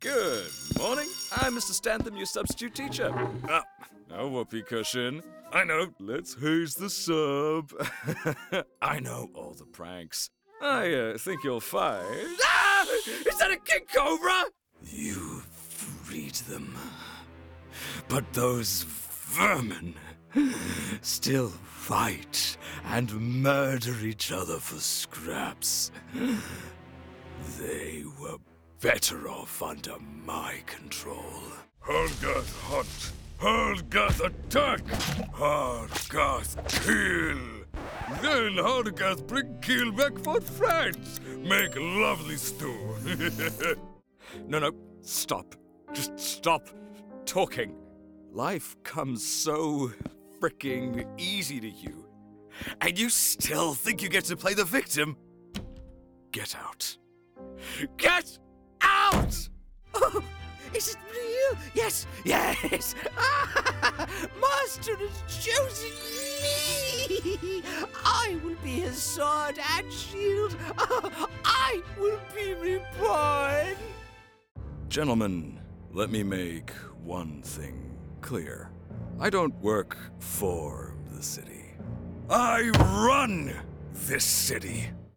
Good morning. I'm Mr. Stantham, your substitute teacher. Ah, no whoopee cushion. I know. Let's haze the sub. I know all the pranks. I think you'll find. Ah! Is that a king cobra? You freed them. But those vermin still fight and murder each other for scraps. They were better off under my control. Hardgath hunt, Hardgath attack, Hardgath kill. Then Hardgath bring kill back for friends. Make lovely stew. No, stop. Just stop talking. Life comes so fricking easy to you. And you still think you get to play the victim? Get out. Get out! Oh, is it real? Yes! Master has chosen me! I will be his sword and shield. I will be reborn. Gentlemen, let me make one thing clear. I don't work for the city. I run this city.